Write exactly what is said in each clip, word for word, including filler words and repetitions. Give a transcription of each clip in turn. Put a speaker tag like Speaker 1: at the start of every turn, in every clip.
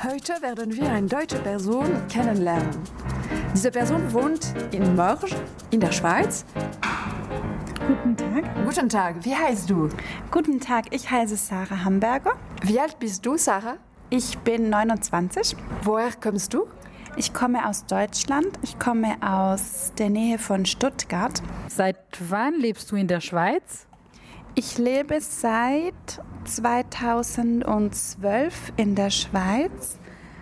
Speaker 1: Heute werden wir eine deutsche Person kennenlernen. Diese Person wohnt in Morges, in der Schweiz.
Speaker 2: Guten Tag.
Speaker 1: Guten Tag, wie heißt du?
Speaker 2: Guten Tag, ich heiße Sarah Hamburger.
Speaker 1: Wie alt bist du, Sarah?
Speaker 2: Ich bin neunundzwanzig.
Speaker 1: Woher kommst du?
Speaker 2: Ich komme aus Deutschland. Ich komme aus der Nähe von Stuttgart.
Speaker 3: Seit wann lebst du in der Schweiz?
Speaker 2: Ich lebe seit zweitausendzwölf in der Schweiz.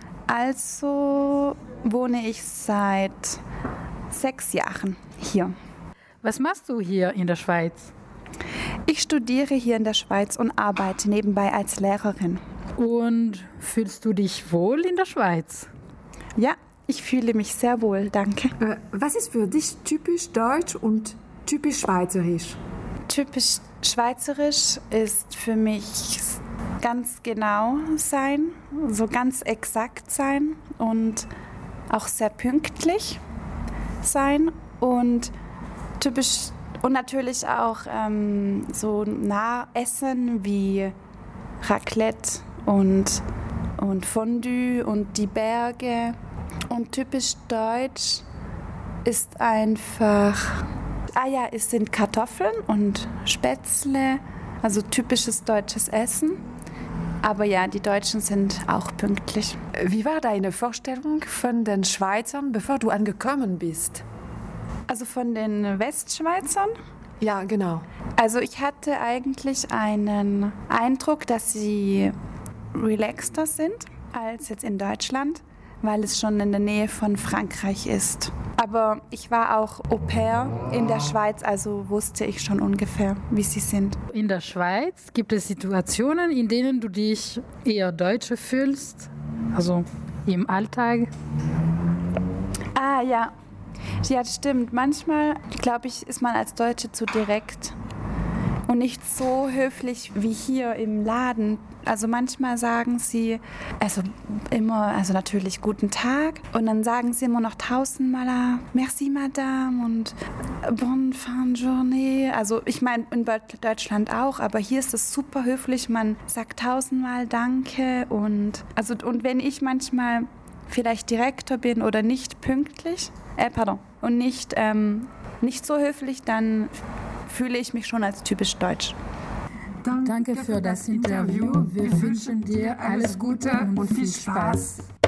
Speaker 2: Also wohne ich seit sechs Jahren hier.
Speaker 3: Was machst du hier in der Schweiz?
Speaker 2: Ich studiere hier in der Schweiz und arbeite nebenbei als Lehrerin.
Speaker 3: Und fühlst du dich wohl in der Schweiz?
Speaker 2: Ja, ich fühle mich sehr wohl, danke.
Speaker 1: Äh, was ist für dich typisch deutsch und typisch schweizerisch?
Speaker 2: Typisch schweizerisch ist für mich ganz genau sein, so ganz exakt sein und auch sehr pünktlich sein und typisch und natürlich auch ähm, so nah essen wie Raclette und, und Fondue und die Berge. Und typisch deutsch ist einfach, ah ja, es sind Kartoffeln und Spätzle, also typisches deutsches Essen. Aber ja, die Deutschen sind auch pünktlich.
Speaker 1: Wie war deine Vorstellung von den Schweizern, bevor du angekommen bist?
Speaker 2: Also von den Westschweizern?
Speaker 1: Ja, genau.
Speaker 2: Also ich hatte eigentlich einen Eindruck, dass sie relaxter sind als jetzt in Deutschland, weil es schon in der Nähe von Frankreich ist. Aber ich war auch Au-pair in der Schweiz, also wusste ich schon ungefähr, wie sie sind.
Speaker 3: In der Schweiz gibt es Situationen, in denen du dich eher Deutsche fühlst, also im Alltag.
Speaker 2: Ah ja, ja stimmt. Manchmal, glaube ich, ist man als Deutsche zu direkt und nicht so höflich wie hier im Laden. Also manchmal sagen sie, also immer, also natürlich guten Tag und dann sagen sie immer noch tausendmal Merci Madame und Bonne fin de journée. Also ich meine in Deutschland auch, aber hier ist es super höflich. Man sagt tausendmal Danke und also und wenn ich manchmal vielleicht direkter bin oder nicht pünktlich, äh pardon und nicht ähm, nicht so höflich, dann fühle ich mich schon als typisch deutsch.
Speaker 3: Danke für das Interview. Wir wünschen dir alles Gute und viel Spaß.